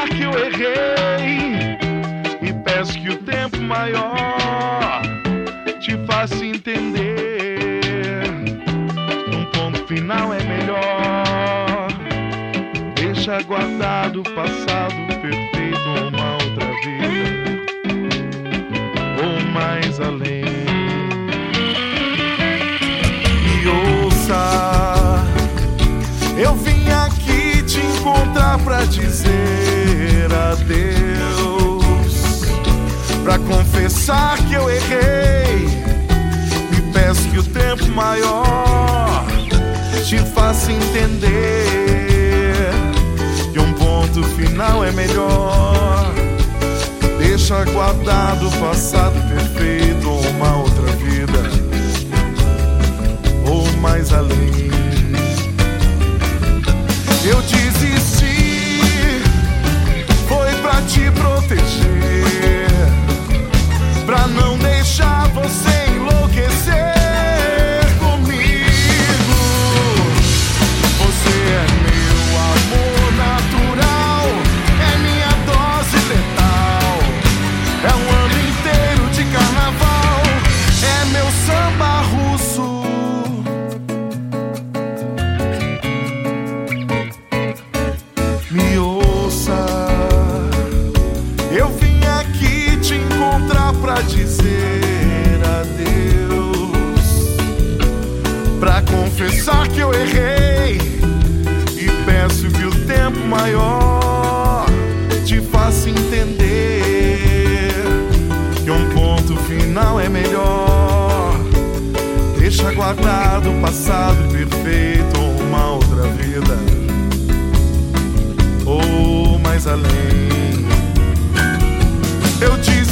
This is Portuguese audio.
confessar que eu errei e peço que o tempo maior te faça entender. Um ponto final é melhor. Deixa guardado o passado perfeito, uma outra vida ou mais além. Me ouça, eu vim aqui te encontrar pra dizer adeus, pra confessar que eu errei e peço que o tempo maior te faça entender que um ponto final é melhor. Deixa guardado o passado perfeito ou uma outra vida ou mais além. Eu desisti, foi pra te proteger, pra não deixar você enlouquecer comigo. Você é meu amor natural, é minha dose letal, é um ano inteiro de carnaval, é meu samba russo. Me ouça, eu vim aqui te encontrar pra dizer adeus, pra confessar que eu errei e peço que o tempo maior te faça entender que um ponto final é melhor. Deixa guardado o passado perfeito ou uma outra vida ou mais além. Eu te